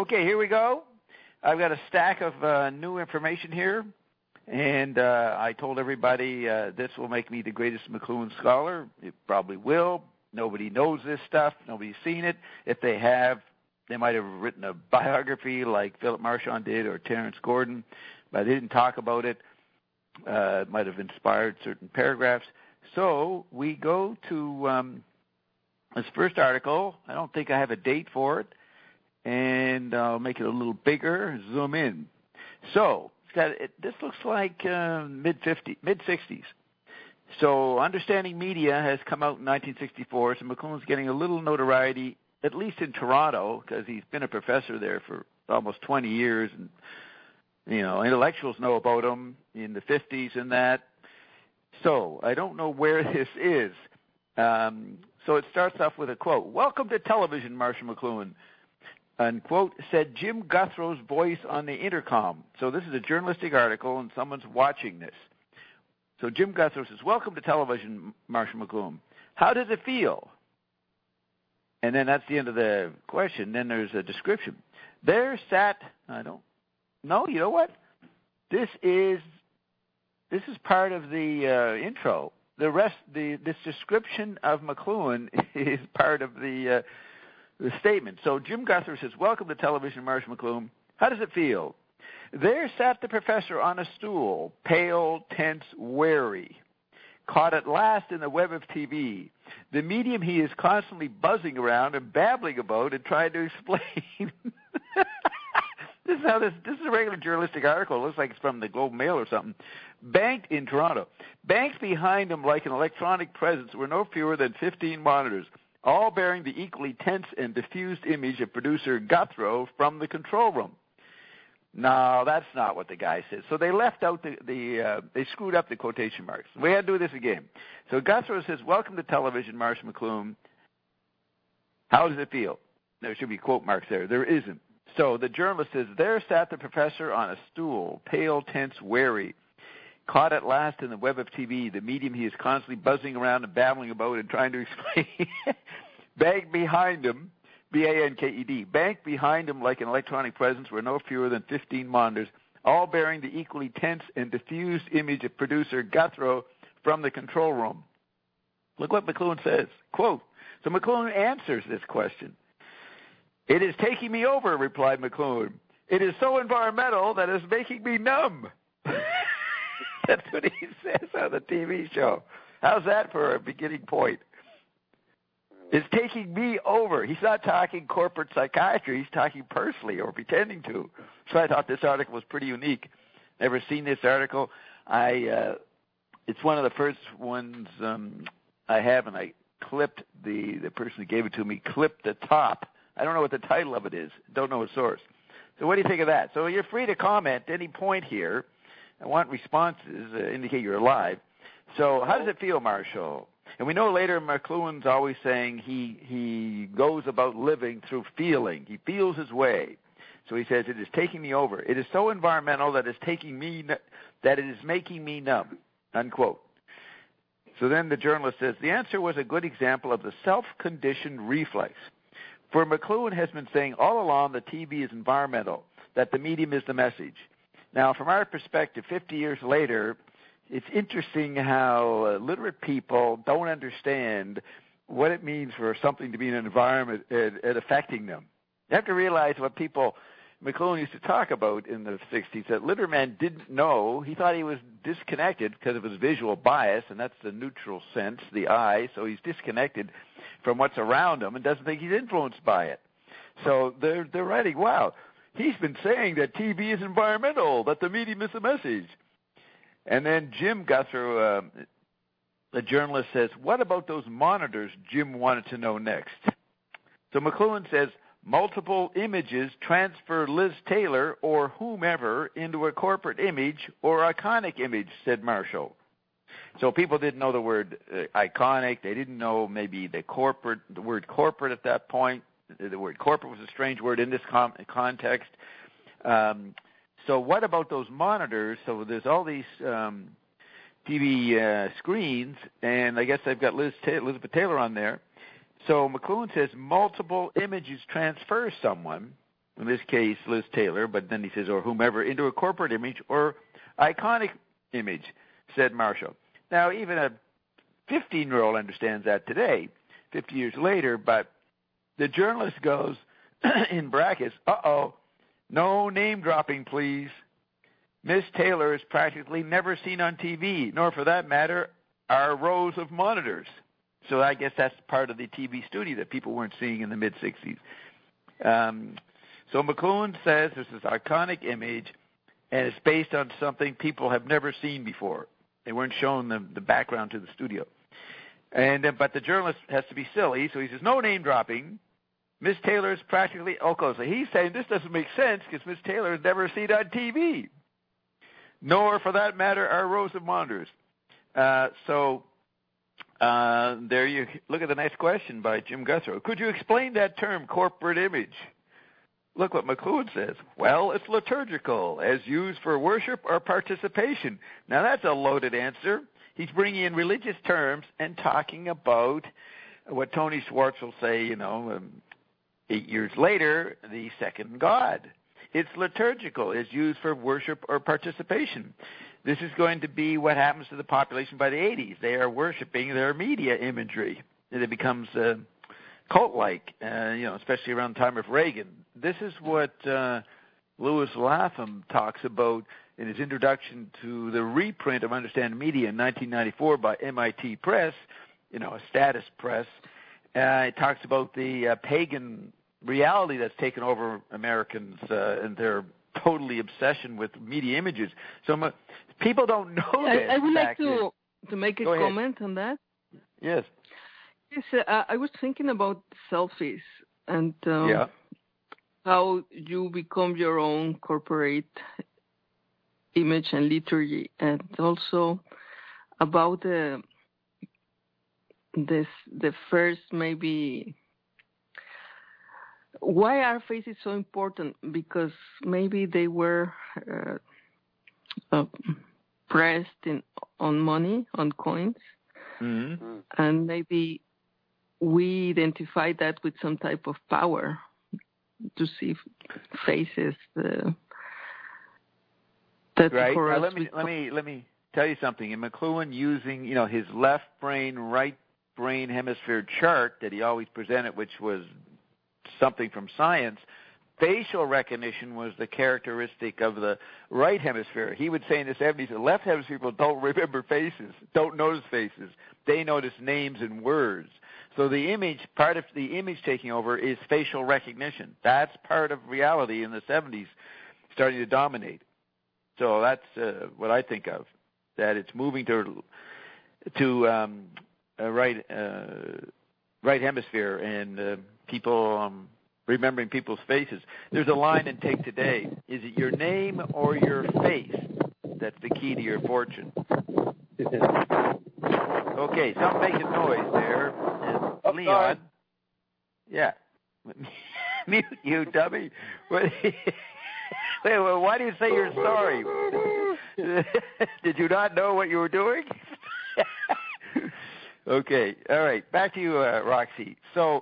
Okay, here we go. I've got a stack of new information here, and I told everybody this will make me the greatest McLuhan scholar. It probably will. Nobody knows this stuff. Nobody's seen it. If they have, they might have written a biography like Philip Marchand did or Terence Gordon, but they didn't talk about it. It might have inspired certain paragraphs. So we go to this first article. I don't think I have a date for it, and I'll make it a little bigger, zoom in. So this looks like mid-60s. So Understanding Media has come out in 1964, so McLuhan's getting a little notoriety, at least in Toronto, because he's been a professor there for almost 20 years, and intellectuals know about him in the 50s and that. So I don't know where this is. So it starts off with a quote. "Welcome to television, Marshall McLuhan," unquote, said Jim Guthrow's voice on the intercom. So this is a journalistic article, and someone's watching this. So Jim Guthrow says, "Welcome to television, Marshall McLuhan. How does it feel?" And then that's the end of the question. Then there's a description. There sat, you know what? This is part of the intro. The rest, this description of McLuhan is part of the statement. So Jim Guthrow says, "Welcome to television, Marshall McLuhan. How does it feel?" There sat the professor on a stool, pale, tense, wary, caught at last in the web of TV, the medium he is constantly buzzing around and babbling about and trying to explain. This is a regular journalistic article. It looks like it's from the Globe and Mail or something. Banked in Toronto. Banked behind him like an electronic presence were no fewer than 15 monitors, all bearing the equally tense and diffused image of producer Guthrow from the control room. No, that's not what the guy says. So they left out they screwed up the quotation marks. We had to do this again. So Guthrow says, "Welcome to television, Marshall McLuhan. How does it feel?" There should be quote marks there. There isn't. So the journalist says, "There sat the professor on a stool, pale, tense, wary, caught at last in the web of TV, the medium he is constantly buzzing around and babbling about and trying to explain. Banked behind him, B-A-N-K-E-D, banked behind him like an electronic presence were no fewer than 15 monitors, all bearing the equally tense and diffused image of producer Guthrow from the control room." Look what McLuhan says. Quote, so McLuhan answers this question. "It is taking me over," replied McLuhan. "It is so environmental that it's making me numb." That's what he says on the TV show. How's that for a beginning point? It's taking me over. He's not talking corporate psychiatry. He's talking personally or pretending to. So I thought this article was pretty unique. Never seen this article. It's one of the first ones I have, and I clipped the person who gave it to me, clipped the top. I don't know what the title of it is. Don't know a source. So what do you think of that? So you're free to comment at any point here. I want responses, indicate you're alive. So how does it feel, Marshall? And we know later McLuhan's always saying he goes about living through feeling. He feels his way. So he says, "It is taking me over. It is so environmental that it is making me numb," unquote. So then the journalist says, "The answer was a good example of the self-conditioned reflex. For McLuhan has been saying all along that TV is environmental, that the medium is the message. Now, from our perspective, 50 years later, it's interesting how literate people don't understand what it means for something to be in an environment and affecting them. You have to realize what McLuhan used to talk about in the 60s, that literate man didn't know. He thought he was disconnected because of his visual bias, and that's the neutral sense, the eye, so he's disconnected from what's around him and doesn't think he's influenced by it. So they're writing, wow, he's been saying that TV is environmental, that the medium is the message." And then Jim Guthrow, the journalist, says, "What about those monitors?" Jim wanted to know next. So McLuhan says, "Multiple images transfer Liz Taylor or whomever into a corporate image or iconic image," said Marshall. So people didn't know the word iconic. They didn't know maybe the word corporate at that point. The word corporate was a strange word in this context. So what about those monitors? So there's all these TV screens, and I guess they've got Elizabeth Taylor on there. So McLuhan says multiple images transfer someone. in this case Liz Taylor, but then he says, or whomever, into a corporate image or iconic image, said Marshall. Now, even a 15-year-old understands that today, 50 years later, but the journalist goes, in brackets, no name dropping, please. Miss Taylor is practically never seen on TV, nor for that matter, our rows of monitors. So I guess that's part of the TV studio that people weren't seeing in the mid-'60s. So McLuhan says this is an iconic image, and it's based on something people have never seen before. They weren't shown the background to the studio. But the journalist has to be silly, so he says, no name dropping. Miss Taylor is practically, so he's saying this doesn't make sense because Miss Taylor is never seen on TV, nor for that matter, our rows of monitors. There you look at the next question by Jim Guthrow. Could you explain that term, corporate image? Look what McLuhan says. Well, it's liturgical, as used for worship or participation. Now, that's a loaded answer. He's bringing in religious terms and talking about what Tony Schwartz will say, 8 years later, the second God. It's liturgical, is used for worship or participation. This is going to be what happens to the population by the 80s. They are worshiping their media imagery. And it becomes cult-like, especially around the time of Reagan. This is what Louis Latham talks about in his introduction to the reprint of Understand Media in 1994 by MIT Press, a status press. It talks about the pagan reality that's taken over Americans and their totally obsession with media images. So people don't know this. I would like to make a comment on that. Yes. Yes, I was thinking about selfies and how you become your own corporate image and liturgy, and also about the first maybe why are faces so important? Because maybe they were pressed on money, on coins, and maybe we identify that with some type of power to see faces that right. Let me tell you something. In McLuhan, using his left brain, right brain hemisphere chart that he always presented, which was something from science, facial recognition was the characteristic of the right hemisphere. He would say in the 70s, the left hemisphere people don't remember faces, don't notice faces. They notice names and words. So the image, part of the image taking over is facial recognition. That's part of reality in the 70s, starting to dominate. So that's what I think of, that it's moving to right hemisphere and people remembering people's faces. There's a line in Take Today. Is it your name or your face that's the key to your fortune? Okay, something making noise there. Leon. Sorry. Yeah. Mute you, dummy. Wait, why do you say you're sorry? Did you not know what you were doing? Okay, all right. Back to you, Roxy.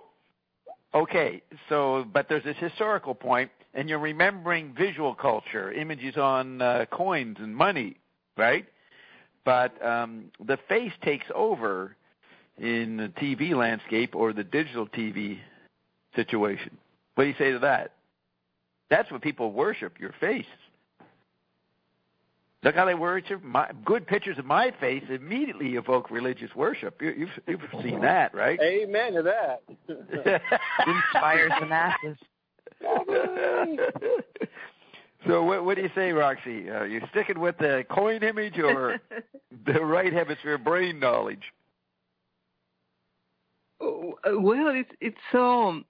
But there's this historical point, and you're remembering visual culture, images on coins and money, right? But the face takes over in the TV landscape or the digital TV situation. What do you say to that? That's what people worship, your face. Look how they worship. Good pictures of my face immediately evoke religious worship. You've seen that, right? Amen to that. Inspires the masses. So what do you say, Roxy? You sticking with the coin image or the right hemisphere brain knowledge? Well, it's so.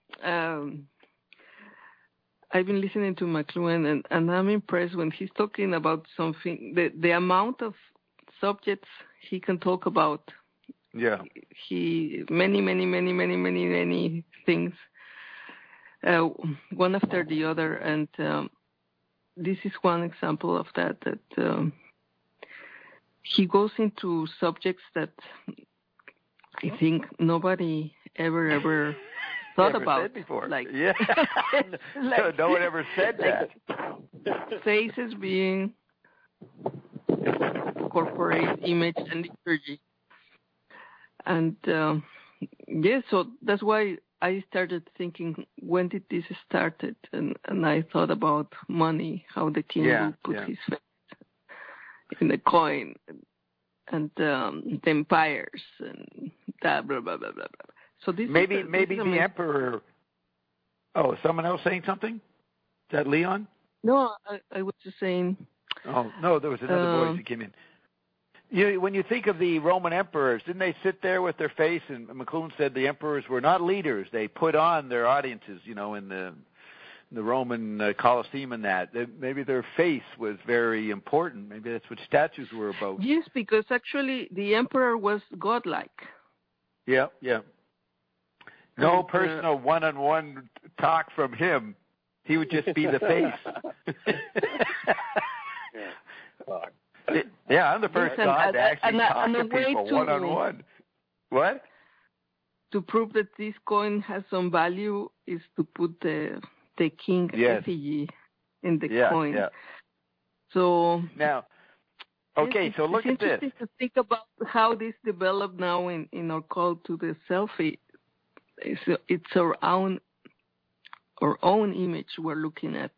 I've been listening to McLuhan, and I'm impressed when he's talking about something. The amount of subjects he can talk about. Yeah. He many things, one after the other, and this is one example of that. That he goes into subjects that I think nobody ever thought never about said before. Like, yeah, like, no one ever said like that. Faces being corporate image and liturgy, and so that's why I started thinking, when did this started? And I thought about money, how the king will put his face in the coin, and the empires, and blah, blah, blah, blah, blah. So this maybe the emperor. Oh, someone else saying something? Is that Leon? No, I was just saying. Oh, no, there was another voice that came in. When you think of the Roman emperors, didn't they sit there with their face? And McLuhan said the emperors were not leaders; they put on their audiences. In the Roman Colosseum, and that maybe their face was very important. Maybe that's what statues were about. Yes, because actually the emperor was godlike. Yeah. No personal one-on-one talk from him. He would just be the face. Yeah, I'm the first God to actually talk to people one-on-one. What? To prove that this coin has some value is to put the king effigy in the coin. Yeah. So now, okay, so look at this. It's interesting to think about how this developed now in our call to the selfie. It's our own image we're looking at.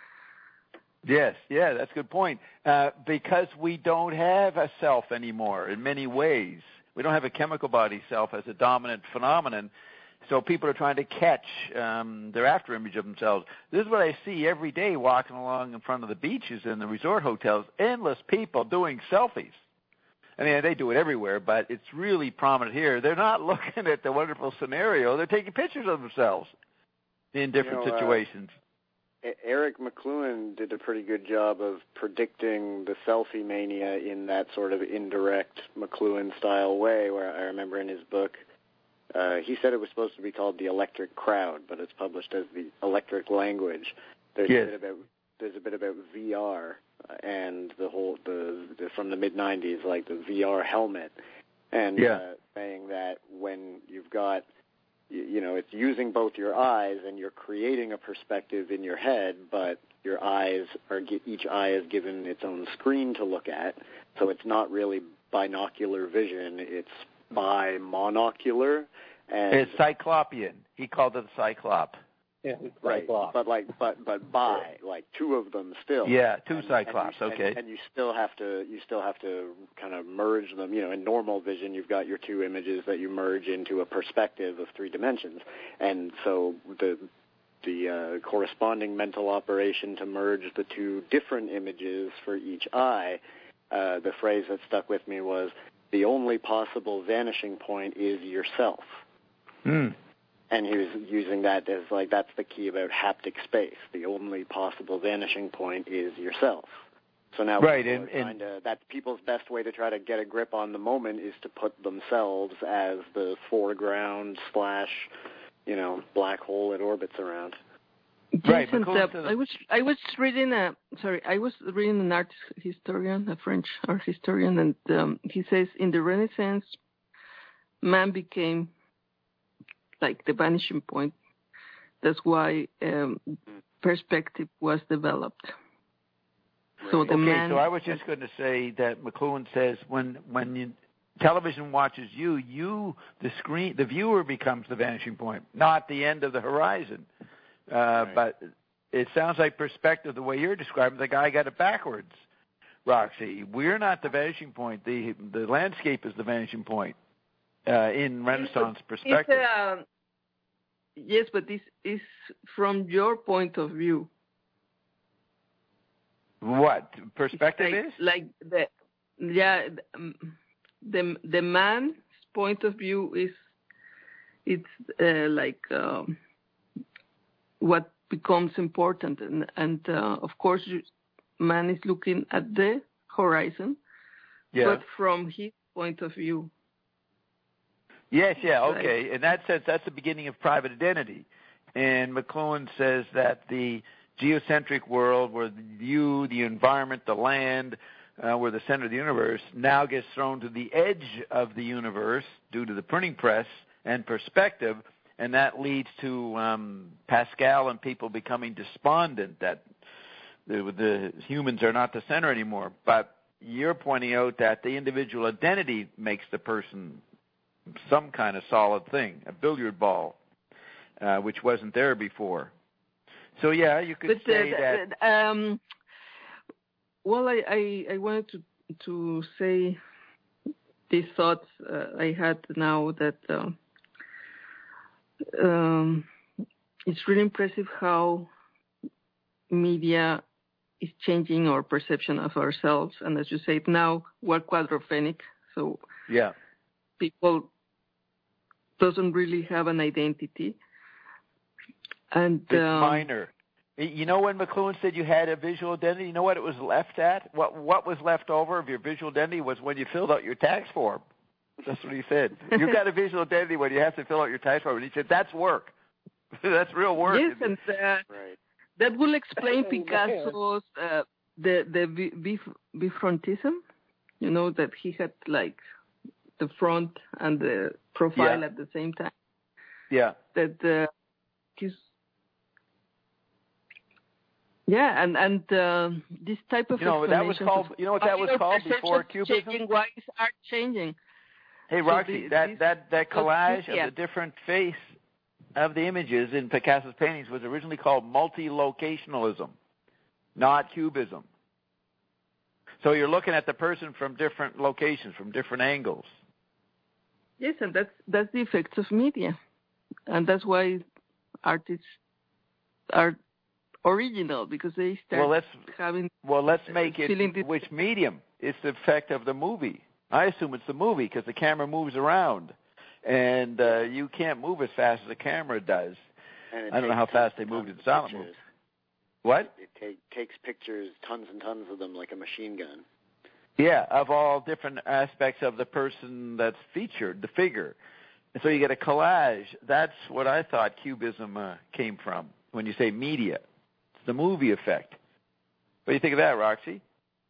Yes, that's a good point. Because we don't have a self anymore in many ways. We don't have a chemical body self as a dominant phenomenon. So people are trying to catch their after image of themselves. This is what I see every day walking along in front of the beaches and the resort hotels. Endless people doing selfies. I mean, they do it everywhere, but it's really prominent here. They're not looking at the wonderful scenario. They're taking pictures of themselves in different situations. Eric McLuhan did a pretty good job of predicting the selfie mania in that sort of indirect McLuhan-style way, where I remember in his book, he said it was supposed to be called The Electric Crowd, but it's published as The Electric Language. There's a bit about VR and the from the mid-'90s, like the VR helmet, and saying that when you've got, it's using both your eyes and you're creating a perspective in your head, but your eyes each eye is given its own screen to look at, so it's not really binocular vision, it's bi-monocular. And it's cyclopean. He called it a cyclop. Yeah, right. But like two of them still. Yeah, two cyclops. Okay. And you still have to kind of merge them. In normal vision, you've got your two images that you merge into a perspective of 3 dimensions, and so the corresponding mental operation to merge the two different images for each eye. The phrase that stuck with me was, "The only possible vanishing point is yourself." And he was using that as that's the key about haptic space. The only possible vanishing point is yourself. So now that's people's best way to try to get a grip on the moment is to put themselves as the foreground / black hole it orbits around. Right. I was reading an art historian, a French art historian, and he says in the Renaissance, man became like the vanishing point. That's why perspective was developed. Right. So so I was just going to say that McLuhan says when television watches the viewer becomes the vanishing point, not the end of the horizon. Right. But it sounds like perspective, the way you're describing, the guy got it backwards, Roxy. We're not the vanishing point. The landscape is the vanishing point in Renaissance perspective. Yes, but this is from your point of view. What perspective is? Like the man's point of view is what becomes important, and of course, man is looking at the horizon, but from his point of view. Yes, okay. In that sense, that's the beginning of private identity. And McLuhan says that the geocentric world, where you, the environment, the land, were the center of the universe, now gets thrown to the edge of the universe due to the printing press and perspective, and that leads to Pascal and people becoming despondent that the humans are not the center anymore. But you're pointing out that the individual identity makes the person some kind of solid thing, a billiard ball, which wasn't there before. So yeah, you could say that. Well, I wanted to say these thoughts I had now that it's really impressive how media is changing our perception of ourselves. And as you said, now we're quadrophenic, so yeah, people doesn't really have an identity. And it's minor. You know, when McLuhan said you had a visual identity, you know what it was left at? What was left over of your visual identity was when you filled out your tax form. That's what he said. You've got a visual identity when you have to fill out your tax form. And he said, that's work. That's real work. Yes, and right. That will explain Picasso's the bifrontism. You know, that he had like the front and the profile at the same time. Yeah. That he's. Yeah, and this type of that was called. You know what that was called before Cubism? Changing, why is art changing? Hey, Roxy, that collage of the different face of the images in Picasso's paintings was originally called multi-locationalism, not Cubism. So you're looking at the person from different locations, from different angles. Yes, and that's the effects of media, and that's why artists are original, because they start having. Well, let's make it which medium? It's the effect of the movie. I assume it's the movie because the camera moves around, and you can't move as fast as the camera does. I don't know how fast they moved in silent movies. What? It takes pictures, tons and tons of them, like a machine gun. Yeah, of all different aspects of the person that's featured, the figure. And so you get a collage. That's what I thought Cubism came from when you say media. It's the movie effect. What do you think of that, Roxy?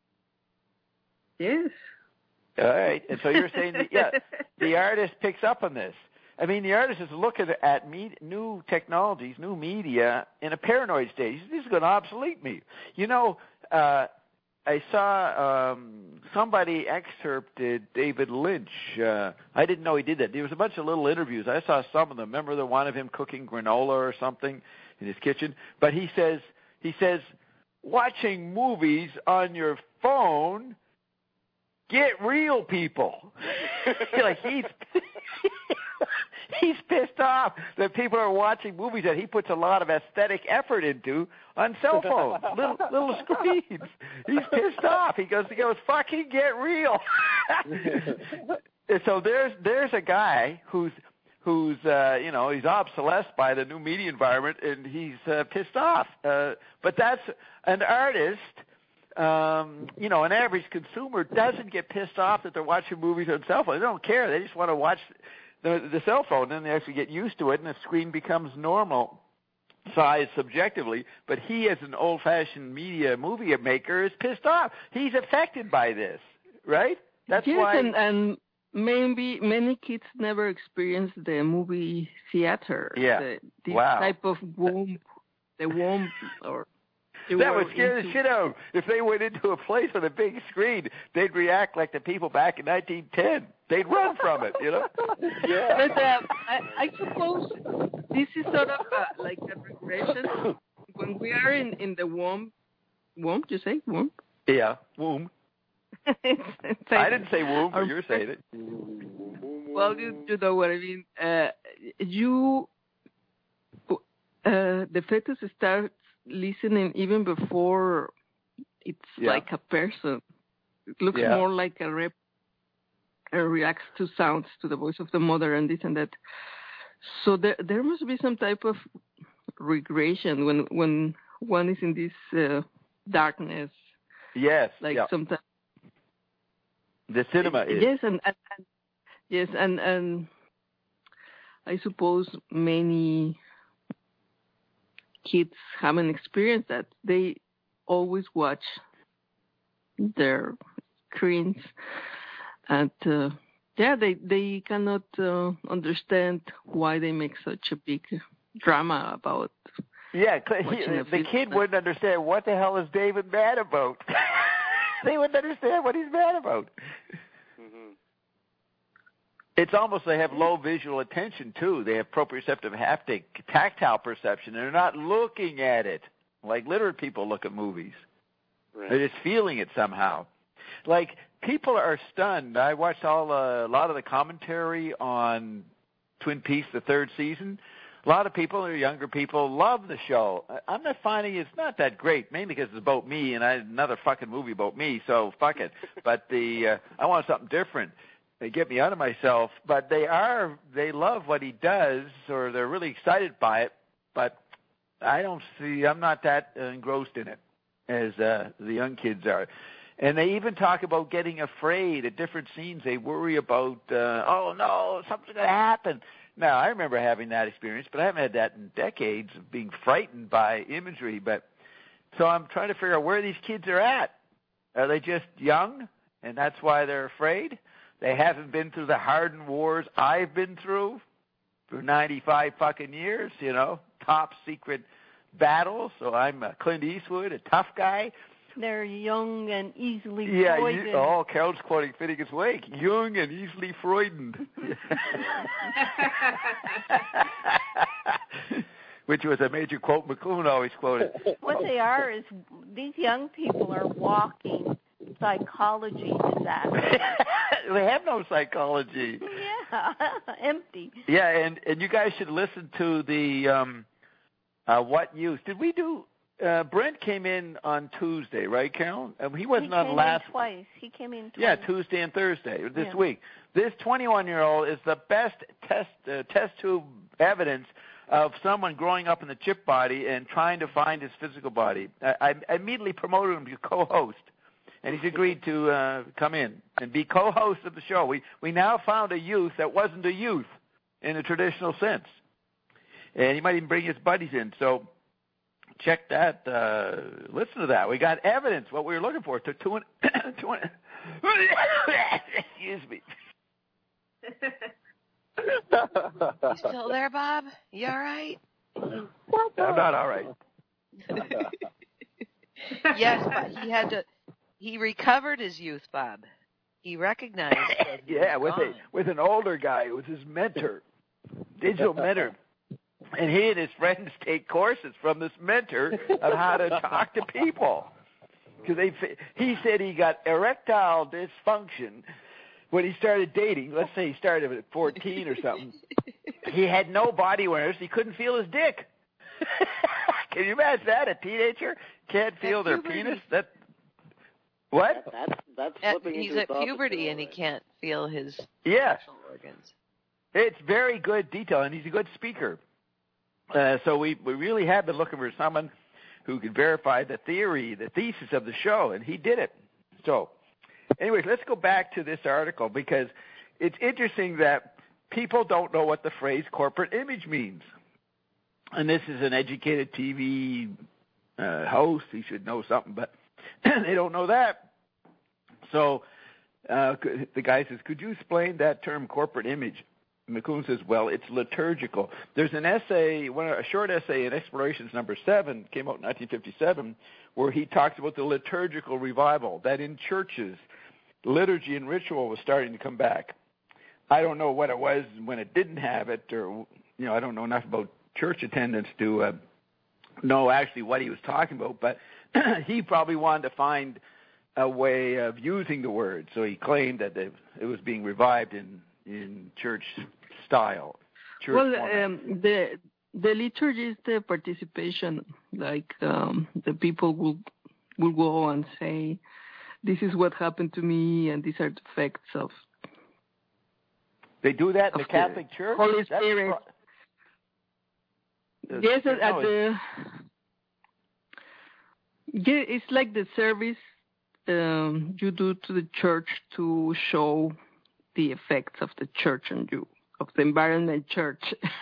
Yes. All right. And so you're saying that, the artist picks up on this. I mean, the artist is looking at new technologies, new media in a paranoid stage. This is going to obsolete me. You know, I saw somebody excerpted David Lynch. I didn't know he did that. There was a bunch of little interviews. I saw some of them. Remember the one of him cooking granola or something in his kitchen? But he says, watching movies on your phone, get real, people. Like he's pissed off that people are watching movies that he puts a lot of aesthetic effort into on cell phones, little screens. He's pissed off. He goes, fucking get real. So there's a guy who's he's obsolesced by the new media environment, and he's pissed off. But that's an artist. An average consumer doesn't get pissed off that they're watching movies on cell phone. They don't care. They just want to watch the cell phone, and then they actually get used to it, and the screen becomes normal size subjectively. But he, as an old-fashioned movie maker, is pissed off. He's affected by this, right? That's why. And maybe many kids never experienced the movie theater. Yeah. This type of womb, or. That would scare the shit out of them. If they went into a place with a big screen, they'd react like the people back in 1910. They'd run from it, Yeah. But I suppose this is sort of like a regression. When we are in the womb, you say womb? Yeah, womb. I didn't say womb, but you're saying it. Well, you know what I mean. The fetus starts listening even before it's like a person. It looks more like a rep and reacts to sounds, to the voice of the mother and this and that. So there must be some type of regression when one is in this darkness. Yes. Like sometimes. The cinema is. Yes, and I suppose many kids haven't experienced that. They always watch their screens, and Yeah, they cannot understand why they make such a big drama about. Yeah, the kid wouldn't understand what the hell is David mad about. They wouldn't understand what he's mad about. Mm-hmm. It's almost they have low visual attention, too. They have proprioceptive haptic, tactile perception. They're not looking at it like literate people look at movies. Right. They're just feeling it somehow. Like, people are stunned. I watched a lot of the commentary on Twin Peaks, the third season. A lot of people, or younger people, love the show. I'm not finding it's not that great, mainly because it's about me, and I had another fucking movie about me, so fuck it. But I want something different. They get me out of myself. But they love what he does, or they're really excited by it. But I'm not that engrossed in it as the young kids are. And they even talk about getting afraid at different scenes. They worry about, oh no, something's going to happen. Now, I remember having that experience, but I haven't had that in decades of being frightened by imagery. But so I'm trying to figure out where these kids are at. Are they just young, and that's why they're afraid? They haven't been through the hardened wars I've been through for 95 fucking years, top secret battles. So I'm Clint Eastwood, a tough guy. They're young and easily Freudened. Yeah, Carol's quoting Finnegan's Wake. Young and easily Freudened. Which was a major quote McLuhan always quoted. What they are is these young people are walking psychology disasters. They have no psychology. Yeah, empty. Yeah, and you guys should listen to the What Youth. Did we do... Brent came in on Tuesday, right, Carol? He wasn't on last. Twice. He came in twice. Yeah, Tuesday and Thursday this week. This 21-year-old is the best test tube evidence of someone growing up in the chip body and trying to find his physical body. I immediately promoted him to co-host, and he's agreed to come in and be co-host of the show. We now found a youth that wasn't a youth in the traditional sense, and he might even bring his buddies in. So. Check that. Listen to that. We got evidence, what we were looking for. Excuse me. You still there, Bob? You all right? I'm not all right. Yes, but he recovered his youth, Bob. He recognized that with an older guy who was his mentor, digital mentor. And he and his friends take courses from this mentor on how to talk to people. Because he said he got erectile dysfunction when he started dating. Let's say he started at 14 or something. He had no body awareness. He couldn't feel his dick. Can you imagine that? A teenager can't feel their penis? What? That's slipping he's into at puberty and he can't feel his sexual organs. It's very good detail, and he's a good speaker. So we really have been looking for someone who could verify the thesis of the show, and he did it. So, anyways, let's go back to this article because it's interesting that people don't know what the phrase corporate image means. And this is an educated TV host. He should know something, but they don't know that. So the guy says, could you explain that term corporate image? McLuhan says, well, it's liturgical. There's an essay, a short essay in Explorations number 7, came out in 1957, where he talks about the liturgical revival, that in churches, liturgy and ritual was starting to come back. I don't know what it was when it didn't have it, or, I don't know enough about church attendance to know actually what he was talking about, but he probably wanted to find a way of using the word, so he claimed that it was being revived in church style. The liturgy is the participation, like the people will go and say, this is what happened to me, and these are the effects of. They do that in the Catholic Church? Holy Spirit. Yes, it's like the service you do to the church to show the effects of the church on you, of the environment church.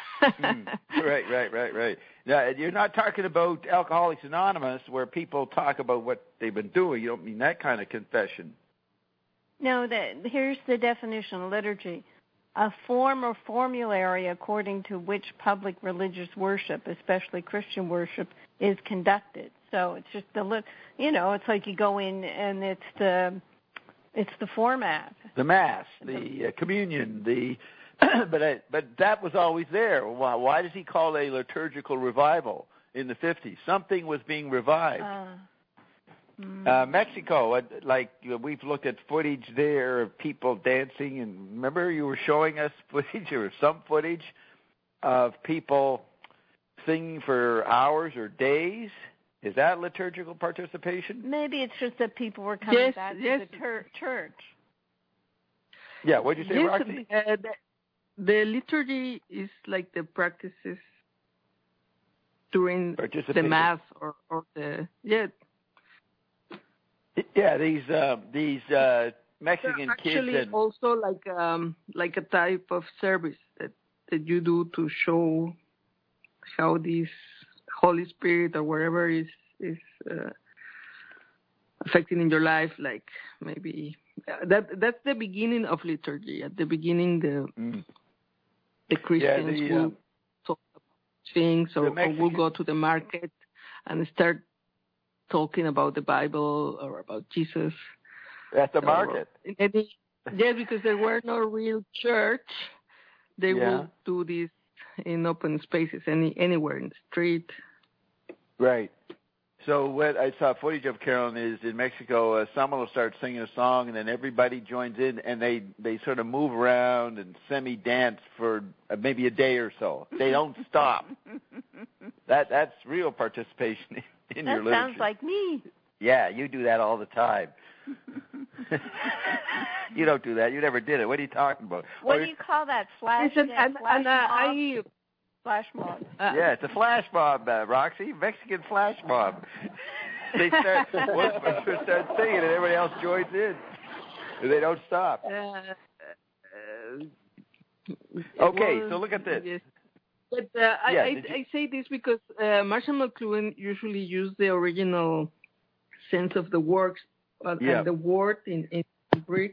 Right. Now, you're not talking about Alcoholics Anonymous where people talk about what they've been doing. You don't mean that kind of confession. No, here's the definition of liturgy. A form or formulary according to which public religious worship, especially Christian worship, is conducted. So it's just it's like you go in and it's the format. The Mass, the communion, but that was always there. Why does he call it a liturgical revival in the 50s? Something was being revived. Mexico, we've looked at footage there of people dancing, and remember you were showing us footage or some footage of people singing for hours or days. Is that liturgical participation? Maybe it's just that people were coming back to the church. Yeah, what did you say, Roxy? The liturgy is like the practices during the Mass or the these Mexican kids. Actually, also like a type of service that you do to show how this Holy Spirit or whatever is affecting in your life. Like maybe that's the beginning of liturgy. At the beginning, the Christians will talk about things, or will go to the market and start talking about the Bible or about Jesus. At the market. Because there were no real church. They will do this in open spaces, anywhere in the street. Right. So what I saw footage of, Carolyn, is in Mexico, someone will start singing a song, and then everybody joins in, and they sort of move around and semi-dance for maybe a day or so. They don't stop. That's real participation in your liturgy. That sounds like me. Yeah, you do that all the time. You don't do that. You never did it. What are you talking about? What do you call that? Flash mob? Yeah, it's a flash mob, Roxy. Mexican flash mob. They start singing, and everybody else joins in. And they don't stop. Okay, so look at this. Yes. But I say this because Marshall McLuhan usually used the original sense of the works, and the word in Greek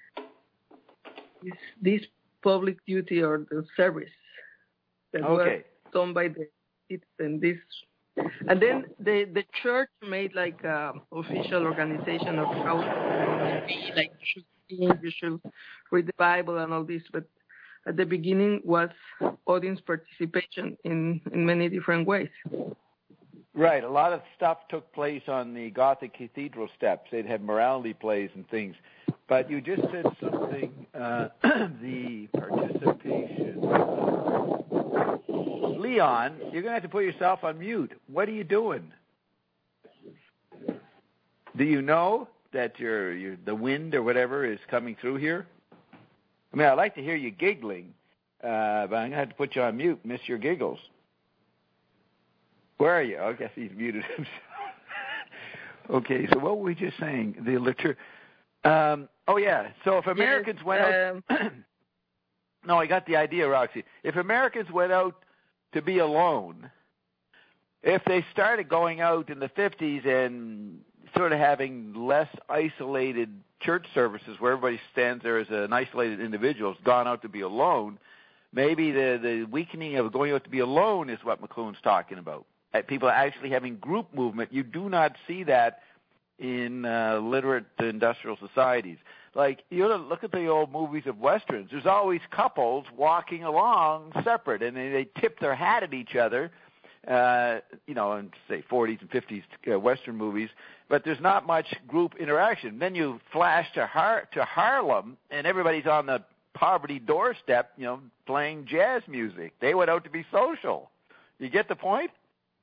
is this public duty or the service that was done by the citizen. And then the church made like official organization of how to be, like you should read the Bible and all this, but at the beginning was audience participation in many different ways. Right. A lot of stuff took place on the Gothic cathedral steps. They'd have morality plays and things. But you just said something, the participation. Leon, you're going to have to put yourself on mute. What are you doing? Do you know that the wind or whatever is coming through here? I mean, I'd like to hear you giggling, but I'm going to have to put you on mute, miss your giggles. Where are you? I guess he's muted himself. Okay, so what were we just saying? The liturgy. So if Americans went out... No, I got the idea, Roxy. If Americans went out to be alone, if they started going out in the 50s and sort of having less isolated church services where everybody stands there as an isolated individual, has gone out to be alone, maybe the weakening of going out to be alone is what McLuhan's talking about. People are actually having group movement. You do not see that in literate industrial societies. Like, you look at the old movies of Westerns. There's always couples walking along separate, and they tip their hat at each other, in, say, 40s and 50s Western movies, but there's not much group interaction. Then you flash to Harlem, and everybody's on the poverty doorstep, playing jazz music. They went out to be social. You get the point?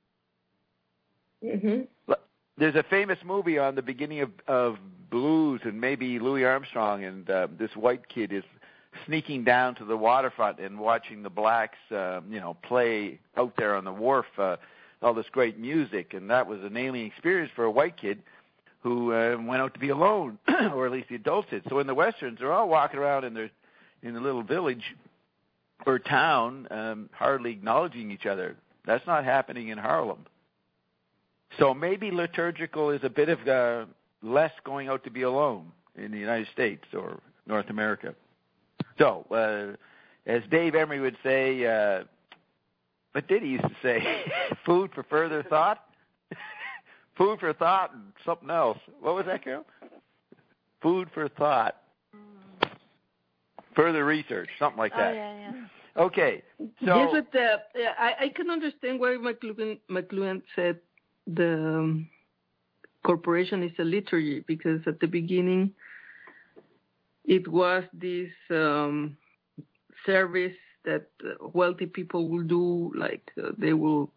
Mm-hmm. There's a famous movie on the beginning of blues, and maybe Louis Armstrong, and this white kid is sneaking down to the waterfront and watching the blacks, play out there on the wharf, all this great music, and that was an alien experience for a white kid who went out to be alone, or at least the adults did. So in the Westerns, they're all walking around in the little village or town, hardly acknowledging each other. That's not happening in Harlem. So maybe liturgical is a bit of less going out to be alone. in the United States or North America. So, as Dave Emery would say, what did he used to say? Food for further thought? Food for thought and something else. What was that, Carol? Food for thought. Further research, something like that. Oh, yeah. Okay. So, yes, but I can understand why McLuhan said the corporation is a liturgy, because at the beginning it was this service that wealthy people will do, like they will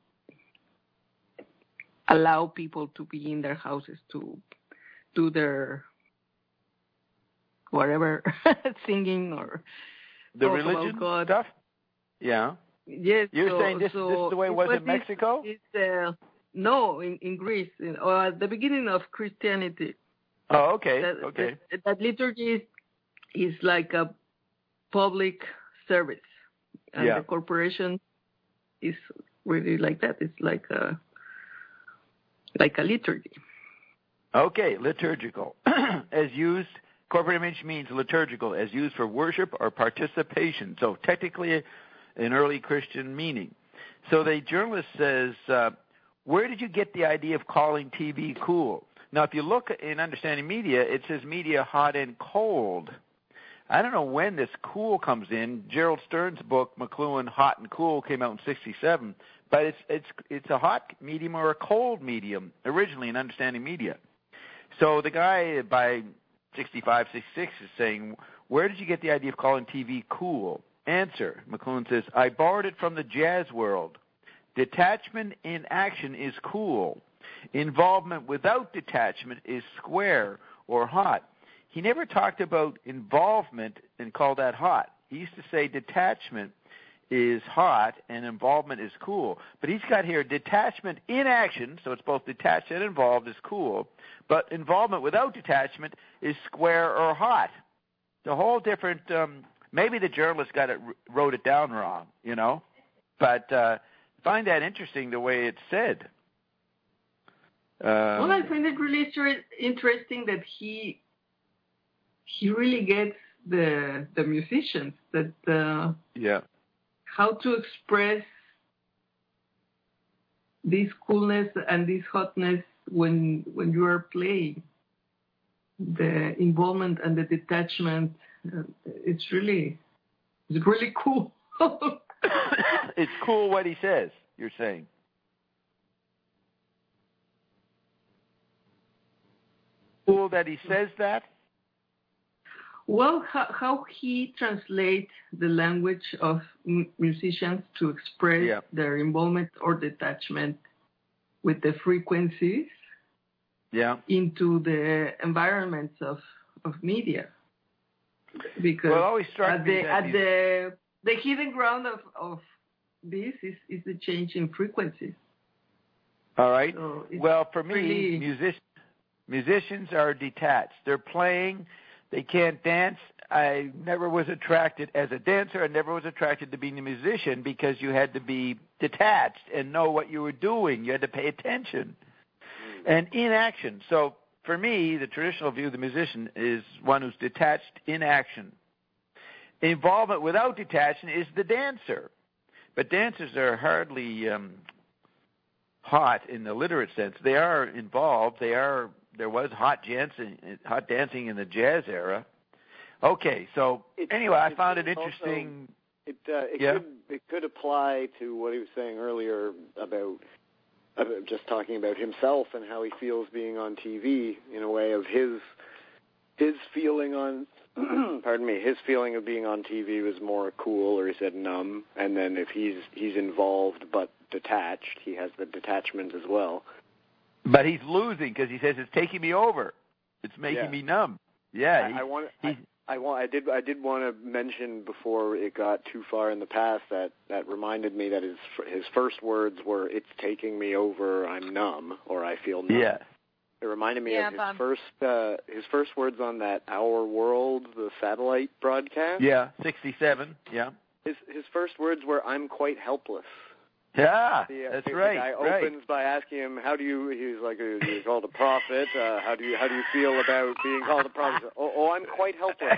allow people to be in their houses to do their whatever, singing or the religion stuff? Yeah. Yes. You're saying this is the way it was in Mexico? No, in Greece, or at the beginning of Christianity. Oh, okay. That liturgy is like a public service, and the corporation is really like that. It's like a liturgy. Okay, liturgical. As used, corporate image means liturgical, as used for worship or participation. So technically an early Christian meaning. So the journalist says, where did you get the idea of calling TV cool? Now, if you look in Understanding Media, it says media hot and cold. I don't know when this cool comes in. Gerald Stern's book, McLuhan, Hot and Cool, came out in 1967. But it's a hot medium or a cold medium originally in Understanding Media. So the guy by 65, 66 is saying, where did you get the idea of calling TV cool? Answer, McLuhan says, I borrowed it from the jazz world. Detachment in action is cool. Involvement without detachment is square or hot. He never talked about involvement and called that hot. He used to say detachment is hot and involvement is cool. But he's got here detachment in action, so it's both detached and involved, is cool. But involvement without detachment is square or hot. It's a whole different, maybe the journalist wrote it down wrong, But find that interesting the way it's said. Well, I find it really interesting that he really gets the musicians, that how to express this coolness and this hotness when you are playing. The involvement and the detachment, it's really cool. It's cool what he says, you're saying. Cool that he says that? Well, how he translates the language of musicians to express their involvement or detachment with the frequencies into the environments of media. Because always struck me the hidden ground of this is the change in frequencies. All right. So well, for me, musicians are detached. They're playing. They can't dance. I never was attracted as a dancer. I never was attracted to being a musician because you had to be detached and know what you were doing. You had to pay attention and in action. So for me, the traditional view of the musician is one who's detached in action. Involvement without detachment is the dancer. But dancers are hardly hot in the literate sense. They are involved. There was hot dancing in the jazz era. Okay, so anyway, I found it interesting. Also, it could apply to what he was saying earlier about just talking about himself and how he feels being on TV, in a way of his feeling on his feeling of being on TV was more cool, or he said numb, and then if he's involved but detached, he has the detachment as well. But he's losing because he says it's taking me over. It's making me numb. Yeah. I did want to mention before it got too far in the past that reminded me that his first words were, "It's taking me over. I'm numb," or "I feel numb." Yeah. It reminded me of his first words on that Our World, the satellite broadcast. Yeah, 1967. Yeah. His first words were, "I'm quite helpless." Yeah, the right. guy opens by asking him, he's like, you're called a prophet. How do you feel about being called a prophet? Oh, I'm quite helpless.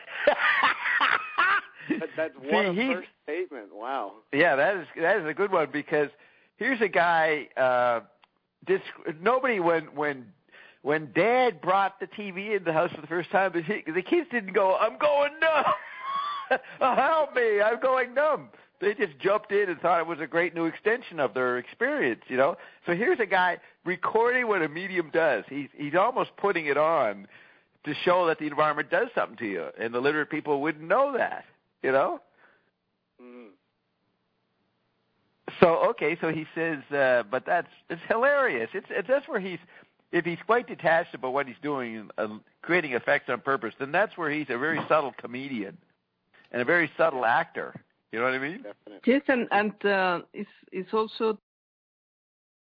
That's one first statement. Wow. Yeah, that is a good one, because here's a guy. Nobody when Dad brought the TV in the house for the first time, the kids didn't go, "I'm going numb." Help me, I'm going numb. They just jumped in and thought it was a great new extension of their experience, you know. So here's a guy recording what a medium does. He's almost putting it on to show that the environment does something to you, and the literate people wouldn't know that, you know. Mm. So he says, but it's hilarious. That's where if he's quite detached about what he's doing, creating effects on purpose, then that's where he's a very subtle comedian and a very subtle actor. You know what I mean? Definitely. Yes, and it's also